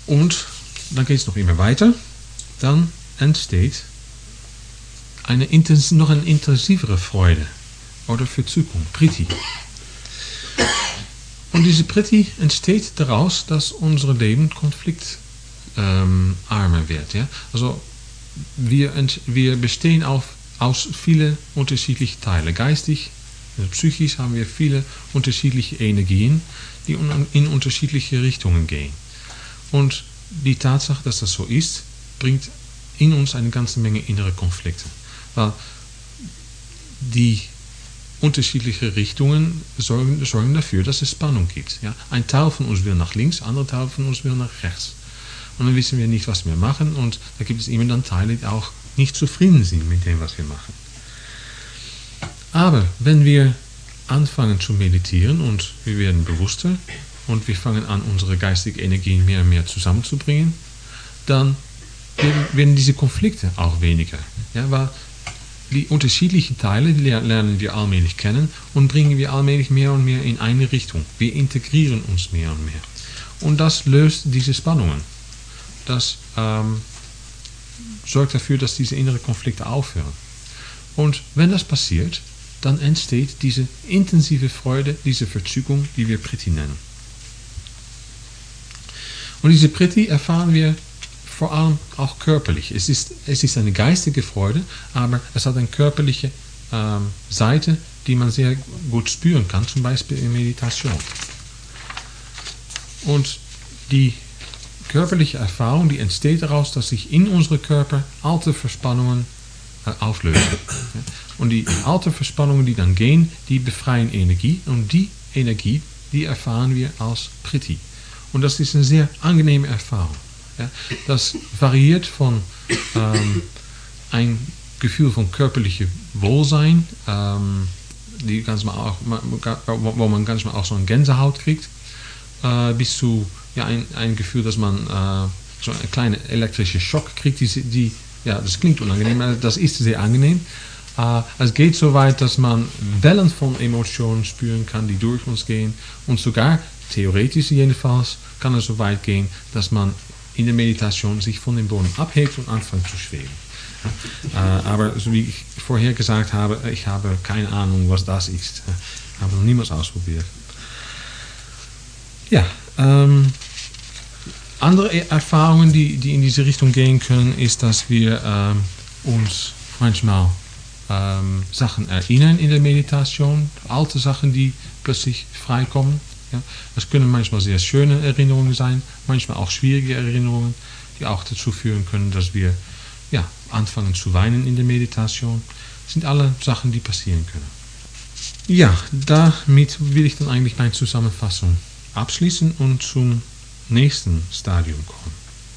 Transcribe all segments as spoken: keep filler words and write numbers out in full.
Und dann geht es noch immer weiter. Dann entsteht eine intens noch eine intensivere Freude oder Verzückung, Priti. Und diese Priti entsteht daraus, dass unser Leben konfliktarmer ähm, wird. Ja? Also wir, wir bestehen auf, aus vielen unterschiedlichen Teilen. Geistig, psychisch haben wir viele unterschiedliche Energien, die in unterschiedliche Richtungen gehen. Und die Tatsache, dass das so ist, bringt in uns eine ganze Menge innere Konflikte. Weil die unterschiedlichen Richtungen sorgen, sorgen dafür, dass es Spannung gibt. Ja? Ein Teil von uns will nach links, ein anderer Teil von uns will nach rechts. Und dann wissen wir nicht, was wir machen. Und da gibt es immer dann Teile, die auch nicht zufrieden sind mit dem, was wir machen. Aber wenn wir anfangen zu meditieren und wir werden bewusster und wir fangen an, unsere geistigen Energien mehr und mehr zusammenzubringen, dann werden diese Konflikte auch weniger. Ja, weil die unterschiedlichen Teile lernen wir allmählich kennen und bringen wir allmählich mehr und mehr in eine Richtung. Wir integrieren uns mehr und mehr. Und das löst diese Spannungen. Das ähm, sorgt dafür, dass diese inneren Konflikte aufhören. Und wenn das passiert, dann entsteht diese intensive Freude, diese Verzückung, die wir Priti nennen. Und diese Priti erfahren wir vor allem auch körperlich. Es ist, es ist eine geistige Freude, aber es hat eine körperliche ähm, Seite, die man sehr gut spüren kann, zum Beispiel in Meditation. Und die körperliche Erfahrung, die entsteht daraus, dass sich in unserem Körper alte Verspannungen äh, auflösen. Und die alten Verspannungen, die dann gehen, die befreien Energie. Und die Energie, die erfahren wir als Priti. Und das ist eine sehr angenehme Erfahrung. Ja, das variiert von ähm, ein Gefühl von körperlichem Wohlsein, ähm, die ganz mal auch, wo man ganz mal auch so eine Gänsehaut kriegt, äh, bis zu ja, ein, ein Gefühl, dass man äh, so einen kleinen elektrischen Schock kriegt. Die, die, ja, das klingt unangenehm, aber das ist sehr angenehm. Äh, es geht so weit, dass man Wellen von Emotionen spüren kann, die durch uns gehen. Und sogar, theoretisch jedenfalls, kann es so weit gehen, dass man in der Meditation sich von dem Boden abhebt und anfängt zu schweben. Ja, äh, aber so wie ich vorher gesagt habe, ich habe keine Ahnung, was das ist. Ich habe noch niemals ausprobiert. Ja, ähm, andere Erfahrungen, die, die in diese Richtung gehen können, ist, dass wir ähm, uns manchmal ähm, Sachen erinnern in der Meditation, alte Sachen, die plötzlich freikommen. Ja, das können manchmal sehr schöne Erinnerungen sein, manchmal auch schwierige Erinnerungen, die auch dazu führen können, dass wir ja, anfangen zu weinen in der Meditation. Das sind alle Sachen, die passieren können. Ja, damit will ich dann eigentlich meine Zusammenfassung abschließen und zum nächsten Stadium kommen.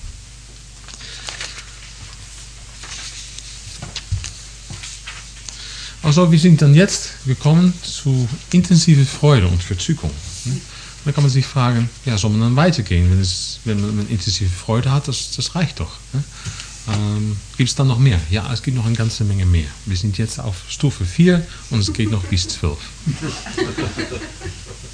Also wir sind dann jetzt gekommen zu intensiver Freude und Verzückung. Dann kann man sich fragen, ja, soll man dann weitergehen, wenn, es, wenn man eine intensive Freude hat, das, das reicht doch. Ne? Ähm, gibt es dann noch mehr? Ja, es gibt noch eine ganze Menge mehr. Wir sind jetzt auf Stufe vier und es geht noch bis zwölf.